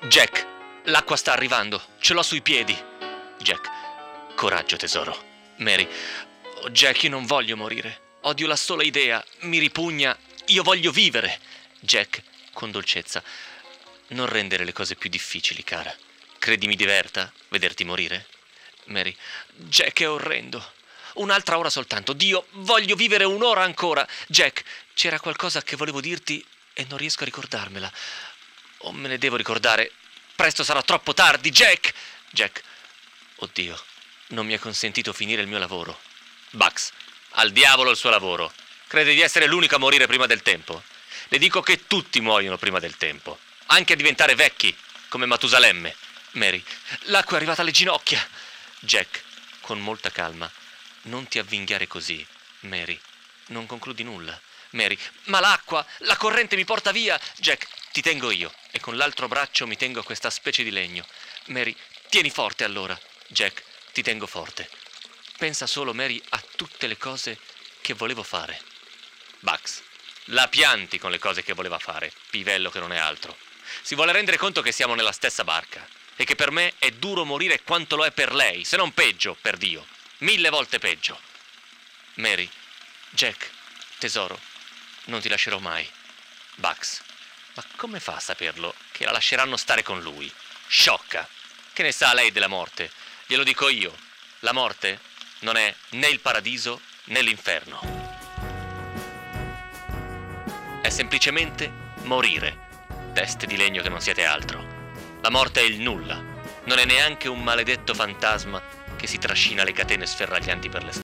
Jack, l'acqua sta arrivando, ce l'ho sui piedi. Jack, coraggio tesoro. Mary, oh Jack, io non voglio morire. Odio la sola idea, mi ripugna, io voglio vivere. Jack, con dolcezza, non rendere le cose più difficili, cara. Credi mi diverta vederti morire? Mary, Jack, è orrendo. Un'altra ora soltanto. Dio, voglio vivere un'ora ancora. Jack, c'era qualcosa che volevo dirti e non riesco a ricordarmela. O me ne devo ricordare. Presto sarà troppo tardi. Jack! Jack, oddio, non mi ha consentito finire il mio lavoro. Bugs, al diavolo il suo lavoro. Crede di essere l'unico a morire prima del tempo? Le dico che tutti muoiono prima del tempo. Anche a diventare vecchi, come Matusalemme. Mary, l'acqua è arrivata alle ginocchia. Jack, con molta calma. Non ti avvinghiare così, Mary. Non concludi nulla. Mary, ma l'acqua, la corrente mi porta via. Jack, ti tengo io e con l'altro braccio mi tengo a questa specie di legno. Mary, tieni forte allora. Jack, ti tengo forte. Pensa solo, Mary, a tutte le cose che volevo fare. Bugs, la pianti con le cose che voleva fare, pivello che non è altro. Si vuole rendere conto che siamo nella stessa barca e che per me è duro morire quanto lo è per lei, se non peggio, per Dio. 1000 volte peggio. Mary, Jack, tesoro, non ti lascerò mai. Bugs, ma come fa a saperlo che la lasceranno stare con lui? Sciocca! Che ne sa lei della morte? Glielo dico io. La morte non è né il paradiso né l'inferno. È semplicemente morire. Teste di legno che non siete altro. La morte è il nulla. Non è neanche un maledetto fantasma che si trascina le catene sferraglianti per le strade.